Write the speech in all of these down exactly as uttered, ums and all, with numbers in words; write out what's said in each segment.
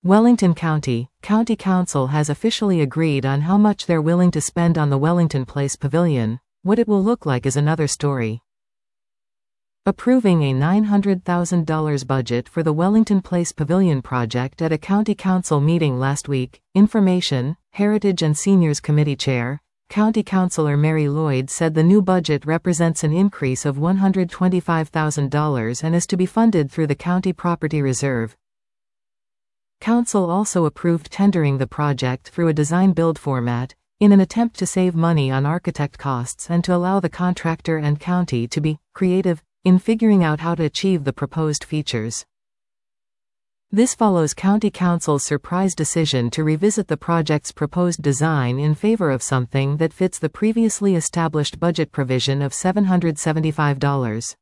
Wellington County, County Council has officially agreed on how much they're willing to spend on the Wellington Place Pavilion. What it will look like is another story. Approving a nine hundred thousand dollars budget for the Wellington Place Pavilion project at a County Council meeting last week, Information, Heritage and Seniors Committee Chair, County Councilor Mary Lloyd said the new budget represents an increase of one hundred twenty-five thousand dollars and is to be funded through the County Property Reserve. Council also approved tendering the project through a design-build format, in an attempt to save money on architect costs and to allow the contractor and county to be creative in figuring out how to achieve the proposed features. This follows County Council's surprise decision to revisit the project's proposed design in favor of something that fits the previously established budget provision of seven hundred seventy-five dollars.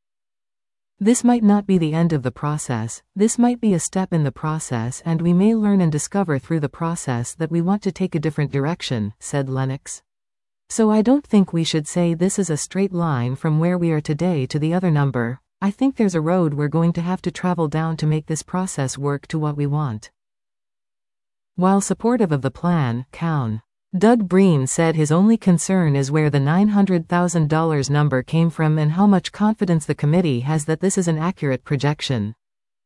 This might not be the end of the process, this might be a step in the process, and we may learn and discover through the process that we want to take a different direction, said Lennox. So I don't think we should say this is a straight line from where we are today to the other number. I think there's a road we're going to have to travel down to make this process work to what we want. While supportive of the plan, Coun. Doug Breen said his only concern is where the nine hundred thousand dollars number came from and how much confidence the committee has that this is an accurate projection.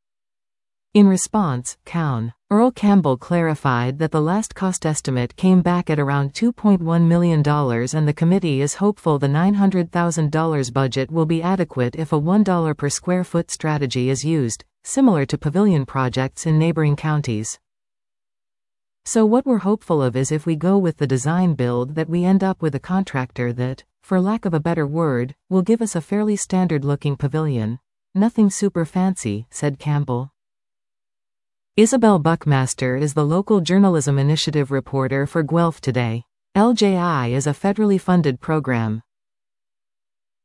In response, Coun. Earl Campbell clarified that the last cost estimate came back at around two point one million dollars and the committee is hopeful the nine hundred thousand dollars budget will be adequate if a one dollar per square foot strategy is used, similar to pavilion projects in neighboring counties. So what we're hopeful of is if we go with the design build that we end up with a contractor that, for lack of a better word, will give us a fairly standard looking pavilion. Nothing super fancy, said Campbell. Isabel Buckmaster is the local journalism initiative reporter for Guelph Today. L J I is a federally funded program.